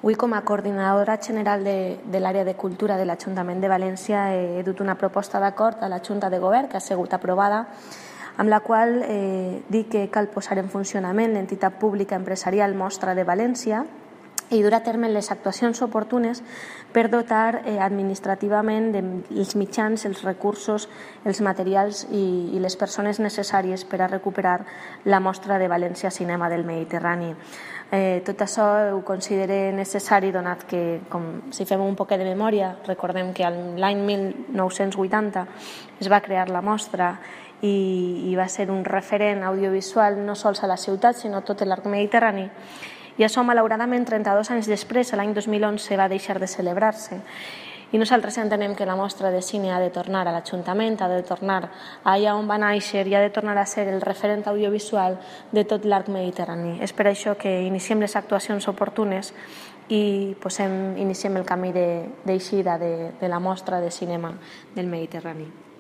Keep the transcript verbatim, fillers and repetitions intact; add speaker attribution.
Speaker 1: Avui, com a coordinadora general de, de l'àrea de cultura de l'Ajuntament de València, he dut una proposta d'acord a la Junta de Govern que ha sigut aprovada, amb la qual eh, dic que cal posar en funcionament l'entitat pública empresarial Mostra de València i dur a terme les actuacions oportunes per dotar eh, administrativament dels mitjans, els recursos, els materials i, i les persones necessàries per a recuperar la Mostra de València Cinema del Mediterrani. Eh, tot això ho considero necessari, donat que, com, si fem un poquet de memòria, recordem que l'any mil nou-cents vuitanta es va crear la mostra i, i va ser un referent audiovisual no sols a la ciutat, sinó a tot l'arc mediterrani. I això, malauradament, trenta-dos anys després, l'any dos mil onze, va deixar de celebrar-se. I nosaltres entenem que la mostra de cine ha de tornar a l'Ajuntament, ha de tornar allà on va néixer i ha de tornar a ser el referent audiovisual de tot l'arc mediterrani. És per això que iniciem les actuacions oportunes i posem, iniciem el camí d'eixida de, de la mostra de cinema del Mediterrani.